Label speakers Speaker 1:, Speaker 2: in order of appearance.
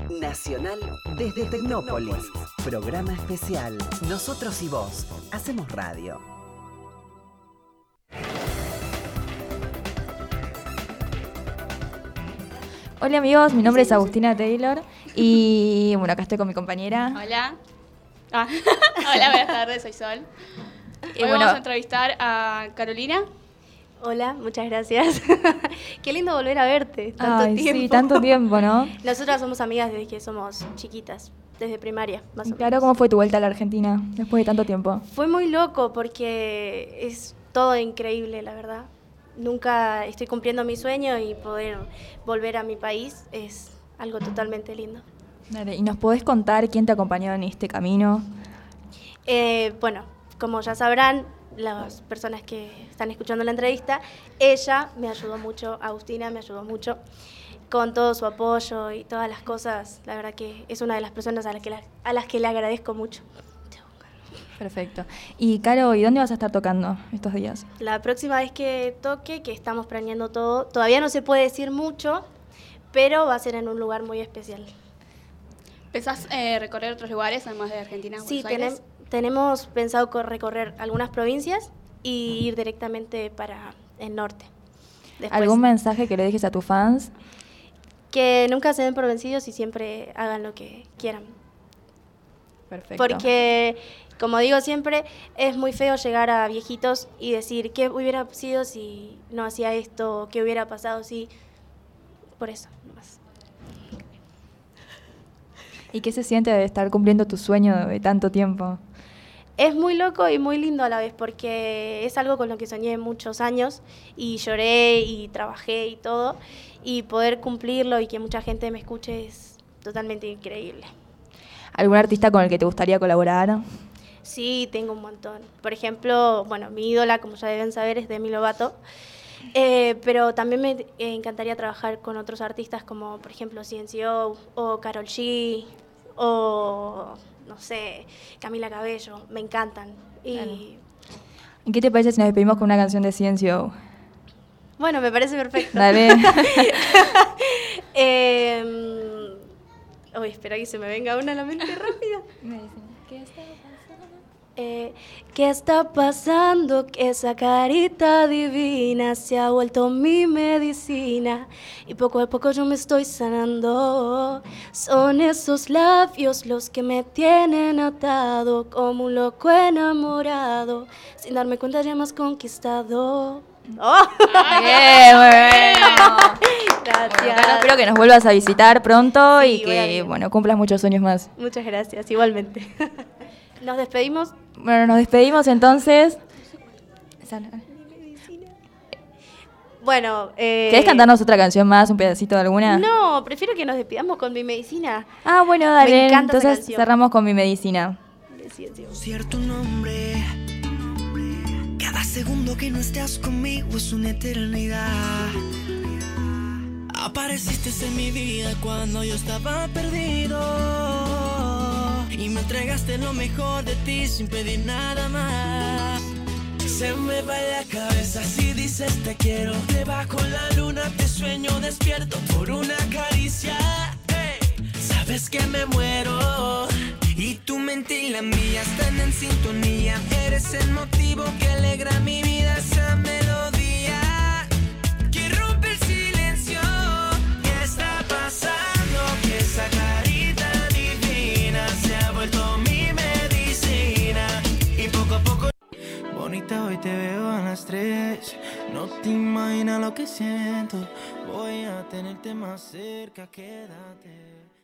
Speaker 1: Nacional desde Tecnópolis. Programa especial. Nosotros y vos. Hacemos radio.
Speaker 2: Hola amigos, mi nombre es Agustina Taylor y bueno, acá estoy con mi compañera.
Speaker 3: Hola. Hola, buenas tardes, soy Sol. Hoy vamos a entrevistar a Carolina.
Speaker 4: Hola, muchas gracias. Qué lindo volver a verte,
Speaker 2: tanto tiempo. Sí, tanto tiempo, ¿no?
Speaker 4: Nosotras somos amigas desde que somos chiquitas, desde primaria, más o menos.
Speaker 2: Claro, ¿cómo fue tu vuelta a la Argentina después de tanto tiempo?
Speaker 4: Fue muy loco porque es todo increíble, la verdad. Nunca estoy cumpliendo mi sueño y poder volver a mi país es algo totalmente lindo.
Speaker 2: Dale, ¿y nos podés contar quién te acompañó en este camino?
Speaker 4: Bueno, como ya sabrán las personas que están escuchando la entrevista, ella me ayudó mucho, Agustina me ayudó mucho con todo su apoyo y todas las cosas. La verdad que es una de las personas a las que le agradezco mucho.
Speaker 2: Perfecto. Y Caro, ¿y dónde vas a estar tocando estos días?
Speaker 4: La próxima vez que toque, que estamos planeando todo, todavía no se puede decir mucho, pero va a ser en un lugar muy especial.
Speaker 3: ¿Pensás recorrer otros lugares además de Argentina?
Speaker 4: Sí,
Speaker 3: Buenos Aires?
Speaker 4: tenemos pensado recorrer algunas provincias y ir directamente para el norte. Después,
Speaker 2: ¿algún mensaje que le dejes a tus fans?
Speaker 4: Que nunca se den por vencidos y siempre hagan lo que quieran.
Speaker 2: Perfecto.
Speaker 4: Porque, como digo siempre, es muy feo llegar a viejitos y decir qué hubiera sido si no hacía esto, qué hubiera pasado si... Por eso, nomás.
Speaker 2: ¿Y qué se siente de estar cumpliendo tu sueño de tanto tiempo?
Speaker 4: Es muy loco y muy lindo a la vez porque es algo con lo que soñé muchos años y lloré y trabajé y todo, y poder cumplirlo y que mucha gente me escuche es totalmente increíble.
Speaker 2: ¿Algún artista con el que te gustaría colaborar?
Speaker 4: Sí, tengo un montón. Por ejemplo, bueno, mi ídola, como ya deben saber, es Demi Lovato. Pero también me encantaría trabajar con otros artistas como, por ejemplo, CNCO o Karol G o, no sé, Camila Cabello. Me encantan.
Speaker 2: ¿Y qué te parece si nos despedimos con una canción de CNCO?
Speaker 4: Bueno, me parece perfecto.
Speaker 2: Dale.
Speaker 4: Uy, espera que se me venga una a la mente rápida. ¿Qué está pasando? Que esa carita divina se ha vuelto mi medicina y poco a poco yo me estoy sanando. Son esos labios los que me tienen atado como un loco enamorado. Sin darme cuenta ya me has conquistado. ¡Oh!
Speaker 2: Bien, muy bueno.
Speaker 4: Gracias.
Speaker 2: Bueno, espero que nos vuelvas a visitar pronto
Speaker 4: Sí,
Speaker 2: y que bueno, cumplas muchos sueños más.
Speaker 4: Muchas gracias, igualmente. Nos despedimos.
Speaker 2: Bueno, nos despedimos entonces.
Speaker 4: Bueno,
Speaker 2: ¿querés cantarnos otra canción más, un pedacito de alguna?
Speaker 4: No, prefiero que nos despidamos con Mi Medicina.
Speaker 2: Ah, bueno, dale.
Speaker 4: Me encanta esa
Speaker 2: entonces
Speaker 4: canción.
Speaker 2: cerramos con Mi Medicina.
Speaker 5: Cierto nombre. Cada segundo que no estás conmigo es una eternidad. Apareciste en mi vida cuando yo estaba perdido y me entregaste lo mejor de ti sin pedir nada más. Se me va la cabeza si dices te quiero. Debajo la luna te sueño despierto por una caricia. Hey, sabes que me muero y tu mente y la mía están en sintonía. Eres el motivo que alegra mi vida, esa melodía que rompe el silencio. ¿Qué está pasando? Que esa carita divina se ha vuelto mi medicina y poco a poco. Bonita, hoy te veo a las 3. No te imaginas lo que siento. Voy a tenerte más cerca, quédate.